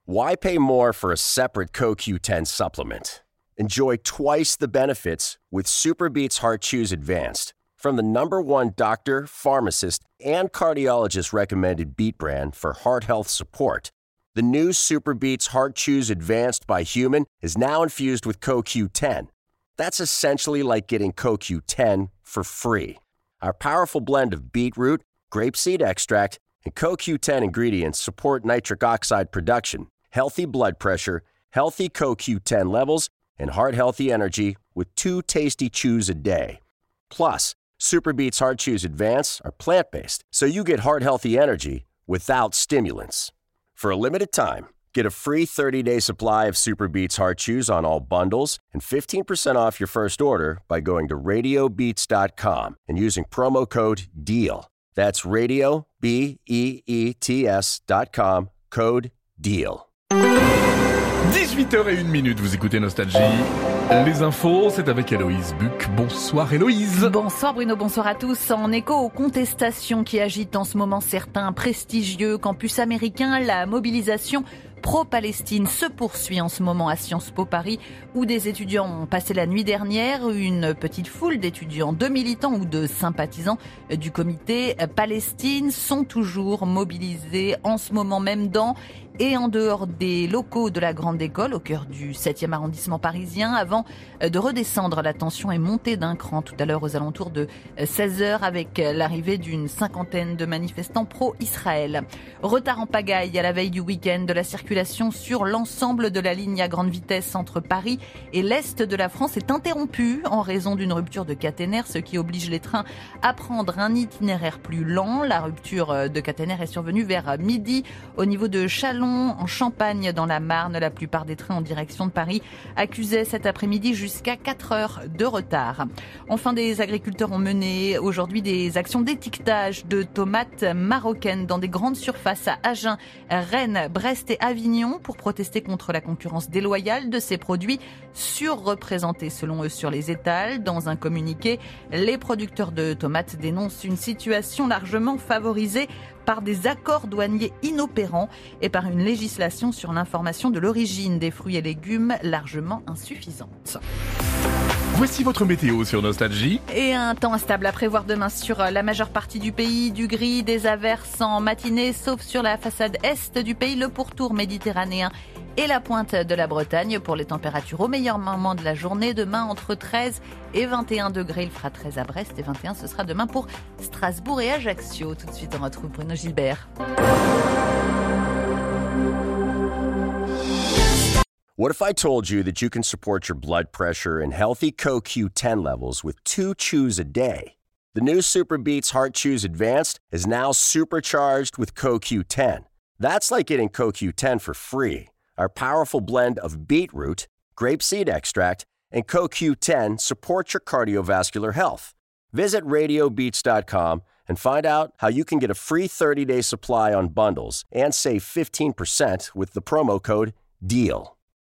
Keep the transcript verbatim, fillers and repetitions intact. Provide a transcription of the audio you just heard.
Why pay more for a separate C O Q ten supplement? Enjoy twice the benefits with SuperBeets Heart Chews Advanced from the number one doctor, pharmacist, and cardiologist recommended beet brand for heart health support. The new SuperBeets Heart Chews Advanced by Human is now infused with C O Q ten. That's essentially like getting C O Q ten for free. Our powerful blend of beetroot, grapeseed extract, and C O Q ten ingredients support nitric oxide production, healthy blood pressure, healthy C O Q ten levels, and heart-healthy energy with two tasty chews a day. Plus, SuperBeets Heart Chews Advance are plant-based, so you get heart-healthy energy without stimulants. For a limited time, get a free thirty-day supply of SuperBeets Heart Chews on all bundles and fifteen percent off your first order by going to radio beets dot com and using promo code DEAL. That's radio, B E E T S dot com, code DEAL. dix-huit heures zéro un, vous écoutez Nostalgie. Les infos, c'est avec Héloïse Buck. Bonsoir Héloïse. Bonsoir Bruno, bonsoir à tous. En écho aux contestations qui agitent en ce moment certains prestigieux campus américains, la mobilisation pro-Palestine se poursuit en ce moment à Sciences Po Paris, où des étudiants ont passé la nuit dernière. Une petite foule d'étudiants, de militants ou de sympathisants du comité Palestine sont toujours mobilisés en ce moment même dans et en dehors des locaux de la Grande École, au cœur du septième arrondissement parisien, avant de redescendre. La tension est montée d'un cran tout à l'heure aux alentours de seize heures avec l'arrivée d'une cinquantaine de manifestants pro-Israël. Retard en pagaille à la veille du week-end de la circulation sur l'ensemble de la ligne à grande vitesse entre Paris et l'Est de la France est interrompue en raison d'une rupture de caténaire, ce qui oblige les trains à prendre un itinéraire plus lent. La rupture de caténaire est survenue vers midi au niveau de Châlons, en Champagne, dans la Marne. La plupart des trains en direction de Paris accusaient cet après-midi jusqu'à quatre heures de retard. Enfin, des agriculteurs ont mené aujourd'hui des actions d'étiquetage de tomates marocaines dans des grandes surfaces à Agen, Rennes, Brest et Avignon pour protester contre la concurrence déloyale de ces produits surreprésentés selon eux sur les étals. Dans un communiqué, les producteurs de tomates dénoncent une situation largement favorisée par des accords douaniers inopérants et par une législation sur l'information de l'origine des fruits et légumes largement insuffisante. Voici votre météo sur Nostalgie. Et un temps instable à prévoir demain sur la majeure partie du pays. Du gris, des averses en matinée, sauf sur la façade est du pays, le pourtour méditerranéen et la pointe de la Bretagne. Pour les températures au meilleur moment de la journée, demain entre treize et vingt et un degrés. Il fera treize à Brest et vingt et un, ce sera demain pour Strasbourg et Ajaccio. Tout de suite, on retrouve Bruno Gilbert. What if I told you that you can support your blood pressure and healthy C O Q ten levels with two chews a day? The new SuperBeets Heart Chews Advanced is now supercharged with C O Q ten. That's like getting C O Q ten for free. Our powerful blend of beetroot, grapeseed extract, and C O Q ten supports your cardiovascular health. Visit radio beets dot com and find out how you can get a free thirty-day supply on bundles and save fifteen percent with the promo code DEAL.